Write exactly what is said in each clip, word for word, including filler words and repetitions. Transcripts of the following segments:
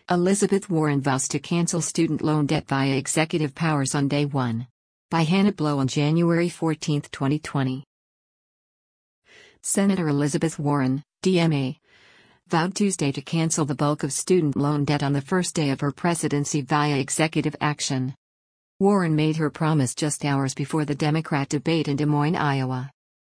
Elizabeth Warren vows to cancel student loan debt via executive powers on day one. By Hannah Blow on January fourteenth, twenty twenty. Senator Elizabeth Warren, D M A, vowed Tuesday to cancel the bulk of student loan debt on the first day of her presidency via executive action. Warren made her promise just hours before the Democrat debate in Des Moines, Iowa.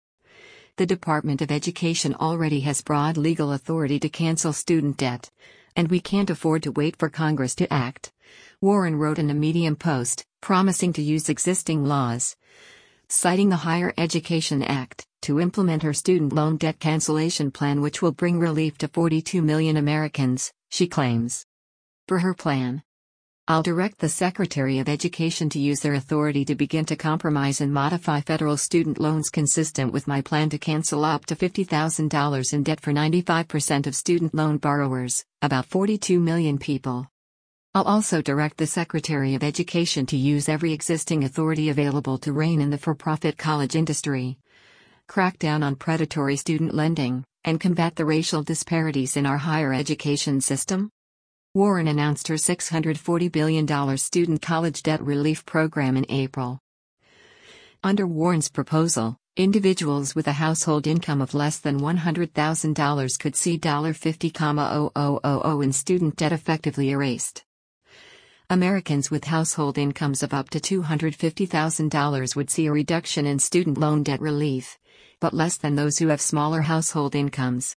The Department of Education already has broad legal authority to cancel student debt, and we can't afford to wait for Congress to act, Warren wrote in a Medium post, promising to use existing laws, citing the Higher Education Act, to implement her student loan debt cancellation plan, which will bring relief to forty-two million Americans, she claims. For her plan, I'll direct the Secretary of Education to use their authority to begin to compromise and modify federal student loans consistent with my plan to cancel up to fifty thousand dollars in debt for ninety-five percent of student loan borrowers, about forty-two million people. I'll also direct the Secretary of Education to use every existing authority available to rein in the for-profit college industry, crack down on predatory student lending, and combat the racial disparities in our higher education system. Warren announced her six hundred forty billion dollars student college debt relief program in April. Under Warren's proposal, individuals with a household income of less than one hundred thousand dollars could see fifty thousand in student debt effectively erased. Americans with household incomes of up to two hundred fifty thousand dollars would see a reduction in student loan debt relief, but less than those who have smaller household incomes.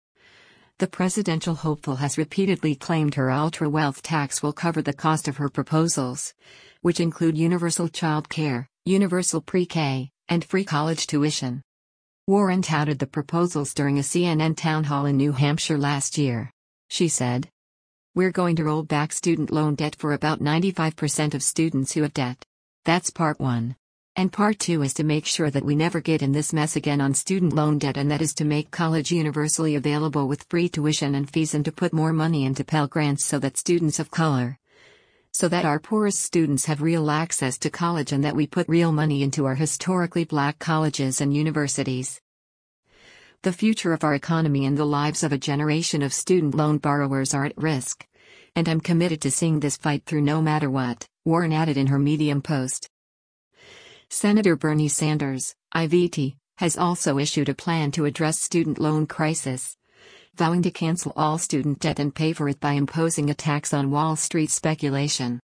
The presidential hopeful has repeatedly claimed her ultra-wealth tax will cover the cost of her proposals, which include universal child care, universal pre-K, and free college tuition. Warren touted the proposals during a C N N town hall in New Hampshire last year. She said, "We're going to roll back student loan debt for about ninety-five percent of students who have debt. That's part one. And part two is to make sure that we never get in this mess again on student loan debt, and that is to make college universally available with free tuition and fees, and to put more money into Pell Grants so that students of color, so that our poorest students have real access to college, and that we put real money into our historically black colleges and universities. The future of our economy and the lives of a generation of student loan borrowers are at risk, and I'm committed to seeing this fight through no matter what," Warren added in her Medium post. Senator Bernie Sanders, I V T, has also issued a plan to address student loan crisis, vowing to cancel all student debt and pay for it by imposing a tax on Wall Street speculation.